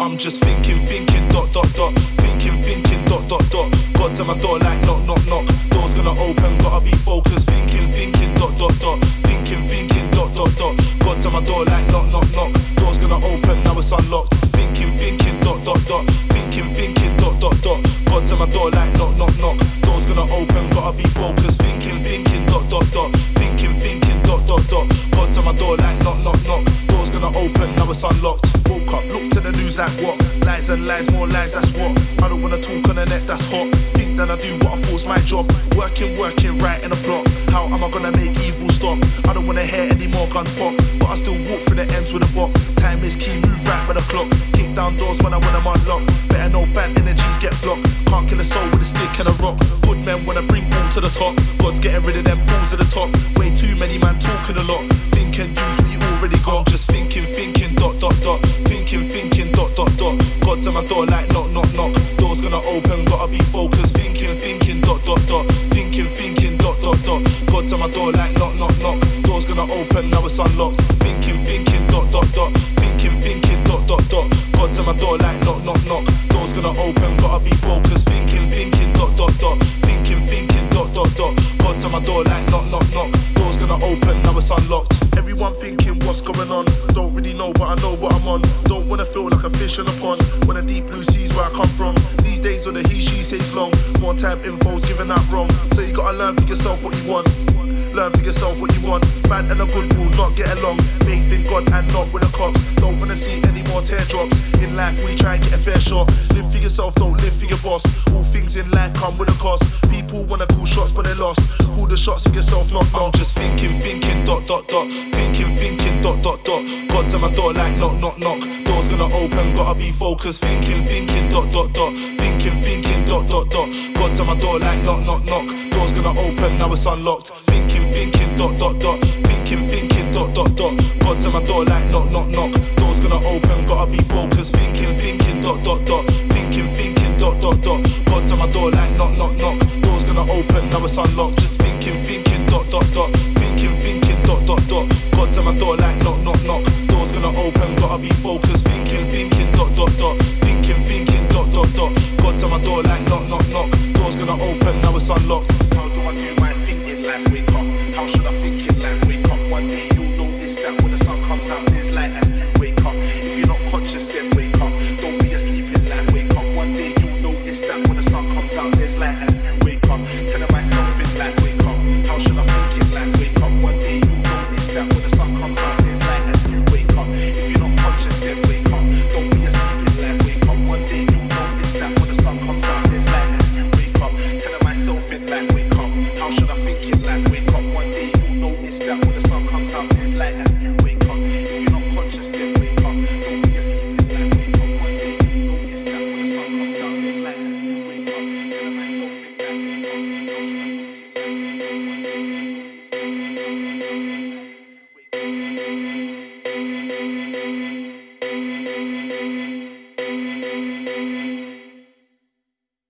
I'm just thinking, dot, dot, dot. Thinking, dot, dot, dot. God to my door like knock, knock, knock. Door's gonna open, gotta be focused. Thinking, dot, dot, dot. Thinking, dot, dot, dot. God to my door like knock, knock, knock. Door's gonna open, now it's unlocked. Thinking, dot, dot, dot. Thinking, dot, dot, dot. God to my door like knock, knock, knock. Door's gonna open, gotta be focused. Thinking, dot, dot, dot. Thinking, dot, dot, dot. God to my door like knock, knock, knock. Door's gonna open, now it's unlocked. Woke up, looked at the news like what? Lies and lies, more lies, that's what. I don't wanna talk on the net, that's hot. Think that I do what I thought's my job. Working, right in the block. How am I gonna make evil stop? I don't wanna hear any more guns pop, but I still walk through the ends with a bop. Time is key, move right with the clock. Kick down doors when I'm unlocked. Better know bad energies get blocked. Can't kill a soul with a stick and a rock. Good men wanna bring all to the top. God's getting rid of them fools at the top. Way too many man talking a lot. Think and use what you already got. Just thinking, dot, dot, dot. Thinking, dot, dot, dot. God to my door like knock, knock, knock. Door's gonna open, gotta be focused. Thinking, dot, dot, dot. Thinking, dot, dot, dot. God to my door like knock, knock, knock. Door's gonna open, now it's unlocked. Thinking, dot, dot, dot. Thinking, dot, dot, dot. God to my door like knock, knock, knock. Door's gonna open, gotta be focused. Thinking, dot, dot, dot. Thinking, dot, dot, dot. God to my door like knock, knock, knock. Door's gonna open, now it's unlocked. Everyone thinking what's going on. Don't really know, but I know what I'm on. Don't wanna feel like a fish in a pond. When the deep blue sea's where I come from. These days on the he, she says long. More time info's given out wrong. So you gotta learn for yourself what you want. Learn for yourself what you want. Bad and a good will not get along. Faith in God and not with the cops. Don't wanna see any more teardrops. In life we try and get a fair shot. Live for yourself, don't live for your boss. All things in life come with a cost. People wanna call shots but they lost. Call the shots for yourself, not. I'm just thinking, dot, dot, dot. Thinking, dot, dot, dot. God to my door like knock, knock, knock. Door's gonna open, gotta be focused. Thinking, dot, dot, dot. Thinking, dot, dot, dot. God to my door like knock, knock, knock. Door's gonna open, now it's unlocked. Thinking, dot, dot, dot. Thinking, dot, dot, dot. God to my door like knock, knock, knock. Door's gonna open, gotta be focused. Thinking, dot, dot, dot. Thinking, dot, dot, dot. God to my door like knock, knock, knock. Door's gonna open, now it's unlocked. Just thinking, dot, dot, dot. Thinking, dot, dot, dot. God to my door like knock, knock, knock. Door's gonna open, gotta be focused. Thinking, dot, dot, dot. Thinking, dot, dot, dot. God to my door like knock, knock, knock. Door's gonna open, now it's unlocked. How do I do my thing in life? Wake up. How should I think in life? Wake up. One day you'll notice that when the sun comes out, there's light and you wake up. If you're not conscious, then wake up. Don't be asleep in life. Wake up. One day you'll notice that